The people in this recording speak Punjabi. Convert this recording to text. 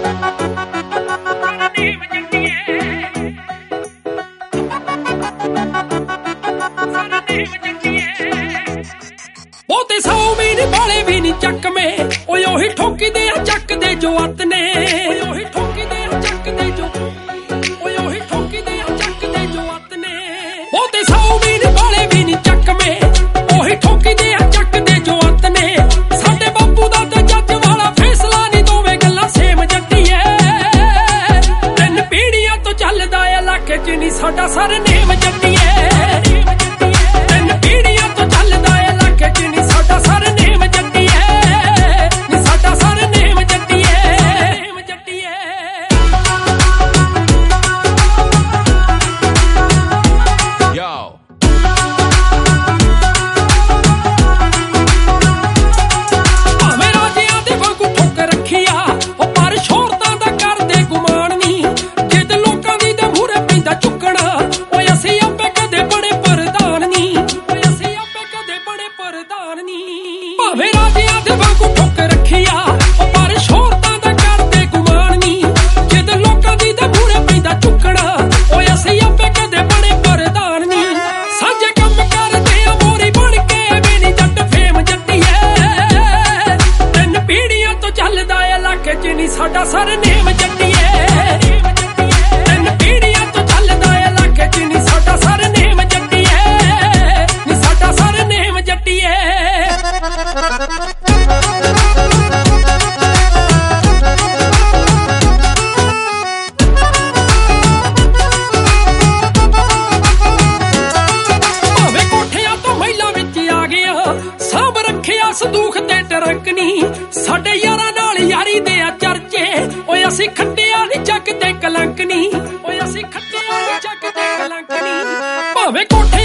ਬਹੁਤੇ ਸੌ ਵੀ ਨੀ ਬਾਲੇ ਵੀ ਨੀ ਚੱਕਵੇਂ ਓਏ ਉਹੀ ਠੋਕਦੇ ਆ ਚੱਕਦੇ ਜੋ ਅੱਤ ਨੇ ਉਹੀ ਠੋਕਦੇ ਆ ਚੱਕਦੇ ਜੋ ਓਏ ਉਹੀ ਠੋਕਦੇ ਆ ਚੱਕਦੇ ਜੋ ਅੱਤ ਨੇ ਬਹੁਤੇ ਸੌ ਵੀ ਨੀ ਬਾਲੇ ਵੀ ਨੀ ਚੱਕਵੇਂ ਉਹੀ ਠੋਕਦੇ ਆ ਚੱਕਦੇ ਜੋ ਅੱਤ ਨੇ ਸਾਡੇ ਬਾਪੂ ਦਾ ਤੇ ਜੱਜ ਵਾਲਾ ਫੈਸਲਾ ਨੀ ਦੋਵੇਂ ਗੱਲਾਂ ਸੇਮ ਜੱਟੀਏ ਤਿੰਨ ਪੀੜੀਆਂ ਤੋਂ ਚੱਲਦਾ ਏ ਇਲਾਕੇ 'ਚ ਨੀ ਸਾਡਾ ਸਰਨੇਮ ਜੱਟੀਏ ਭਾਵੇਂ ਰਾਜਿਆਂ ਦੇ ਵਾਂਗੂ ਠੁੱਕ ਰੱਖਿਆ ਉਹ ਪਰ ਸ਼ੋਹਰਤਾਂ ਦਾ ਕਰਦੇ ਗੁਮਾਨ ਨੀ ਜਿੱਦ ਲੋਕਾਂ ਦੀ ਤੇ ਮੂਹਰੇ ਪੈਂਦਾ ਚੁੱਕਣਾ ਓਏ ਅਸੀਂ ਆਪੇ ਕਦੇ ਬਣੇ ਪ੍ਰਧਾਨ ਨੀ ਸਾਂਝੇ ਕੰਮ ਕਰਦੇ ਆ ਮੋਰੀ ਬਣ ਕੇ ਵੀ ਨੀ ਜੱਟ ਫੇਮ ਜੱਟੀਏ ਤਿੰਨ ਪੀੜੀਆਂ ਤੋਂ ਚੱਲਦਾ ਏ ਇਲਾਕੇ 'ਚ ਨੀ ਸਾਡਾ ਸਰਨੇਮ ਜੱਟੀਏ ਤਿੰਨ ਪੀੜੀਆਂ ਤੋਂ ਚੱਲਦਾ ਏ ਇਲਾਕੇ 'ਚ ਨੀ ਸਾਡਾ ਸਰਨੇਮ ਜੱਟੀਏ ਨੀ ਸਾਡਾ ਸਰਨੇਮ ਜੱਟੀਏ ਭਾਵੇਂ ਕੋਠਿਆਂ ਤੋਂ ਮਹਿਲਾਂ ਵਿੱਚ ਆ ਗਿਆ ਸਾਂਭ ਰੱਖਿਆ ਸੰਦੂਖ ਤੇ ਟਰੰਕ ਨੀ ਸਾਡੇ ਯਾਰਾਂ ਨਾਲ ਯਾਰੀ ਦੇ ਆ ਚਰਚੇ ਓਏ ਅਸੀਂ ਖੱਟਿਆ ਨੀ ਜੱਗ ਤੇ ਕਲੰਕ ਨੀ ਓਏ ਅਸੀਂ ਖੱਟਿਆ ਨੀ ਜੱਗ ਤੇ ਕਲੰਕ ਨੀ ਭਾਵੇਂ ਕੋਠੇ